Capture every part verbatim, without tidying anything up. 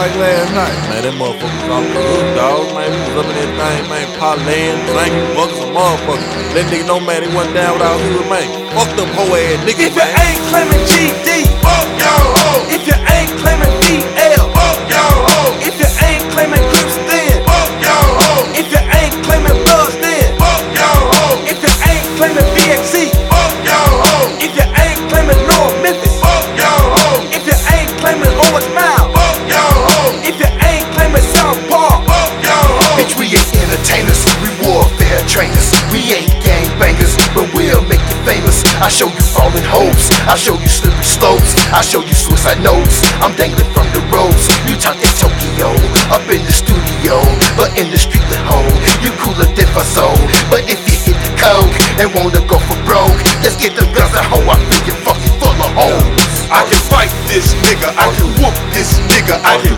like last night. Man, that motherfucker off the hook, dog. Man, we was up in that thing, man, parlaying, drinking, buckets of motherfuckers. That nigga know, man, he wasn't down with our hood, man. Fuck them hoe ass niggas, if man. If you ain't claiming G D, fuck y'all hoe. If you ain't claiming D L, fuck y'all hoe. If you ain't claiming Crips, then fuck y'all hoe. If you ain't claiming Bloods, then fuck y'all hoe. If you ain't claiming B X C, fuck y'all hoe. If you ain't claiming North Memphis, fuck y'all hoe. If you ain't claiming Orange Mound, fuck y'all hoe. If you ain't claiming South Park, fuck y'all hoe. Bitch, we ain't entertainers, we warfare trainers. We ain't gangbangers, but we'll make you famous. I show you falling hopes, I show you slippery slopes, I show you suicide notes. I'm dangling from the ropes. You talk in Tokyo, up in the studio, but in the street with home, you cooler than for soul. But if you hit the coke and wanna go for broke, let's get them guns at home. I feel you fucking full of holes. I can fight this nigga, I can whoop this nigga, I can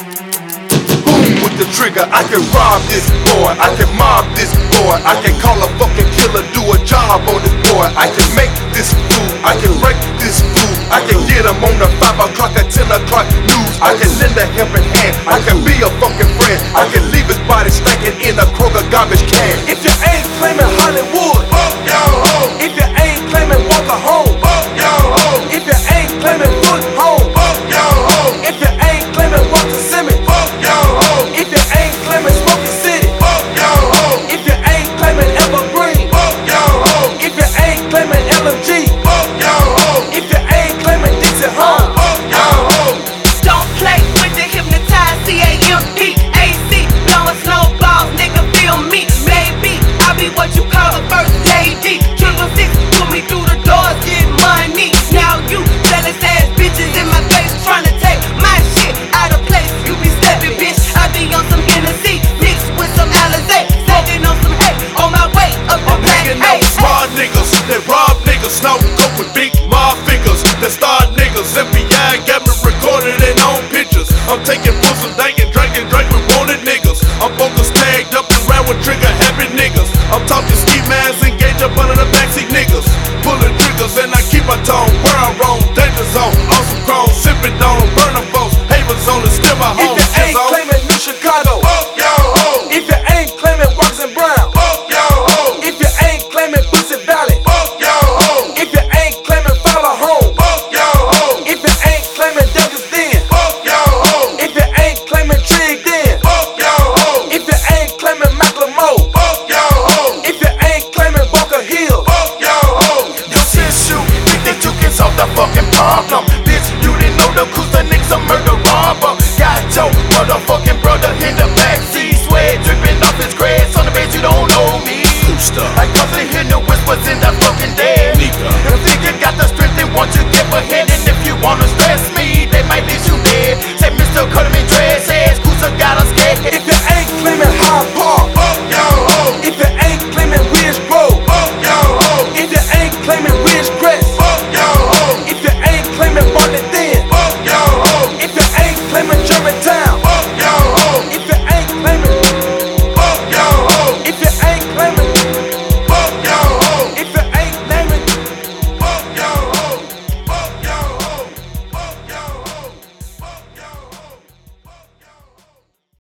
boom with the trigger, I can rob this boy, I can mob this boy, I can call a fucking killer, do a job on this boy, I can make this fool, I can break this fool, I can get him on the five o'clock at ten o'clock news, I can lend a helping hand, I can be a fucking friend, I can leave his body stinking in a Kroger garbage can. If you ain't claiming Hollywood, fuck y'all hoe. If you ain't claiming Walker Home, fuck y'all hoe. If you ain't claiming Foot Home, fuck y'all hoe. If you ain't claiming Walter Simmons, fuck y'all hoe. If you ain't claiming Smoky City, fuck y'all hoe. If you ain't claiming Evergreen, fuck y'all hoe. If you ain't claiming L M G, fuck y'all hoe. If you ain't claiming Dixie Home, fuck y'all hoe. Don't play with the hypnotized C A M P A C, blowing snowballs, nigga feel me. Maybe I'll be what you call a first lady. Triple six, put me through the doors, get money. Now you jealous ass bitches in my face, trying to take my shit out of place. You be stepping, bitch. I be on some Hennessy mixed with some Alizé, smoking on some hay on my way up the black Hanging out with smart niggas that rob niggas, snow coke with big mob figures that start niggas. F B I got me recorded and on pictures. I'm taking pussy, drinking, drinking, drink with wanted niggas. I'm focused, tagged up and round with trigger happy niggas. I'm talking ski masks, engaged up under the backseat niggas. Pulling triggers and I keep my tone where I'm wrong. Danger zone, on some chrome, sipping on them, burning folks. Havens on and still my home. If you ain't claiming New Chicago, fuck y'all hoe. If you ain't claiming Watson Brown, fuck y'all hoe. If you ain't claiming Pussy Valley, fuck y'all hoe. If you ain't claiming Fowler Home, fuck y'all hoe. If you ain't claiming Douglas Den, fuck y'all hoe. If you ain't claiming Trig Den, fuck y'all hoe. If you ain't claiming Macklemore, fuck y'all hoe. If you ain't claiming Bunker Hill, fuck y'all hoe. Yo, sis, you think that you can solve the fucking problem? Bitch, you didn't know the cause the niggas a murder robber. Got your motherfucking brother in the backseat, sweat dripping off his grass on the bed. You don't know me. I constantly hear the whispers in the fucking dead. If think you got the strength, then won't you give a head? And if you wanna stress me, they might leave you dead. Say, Mister Cut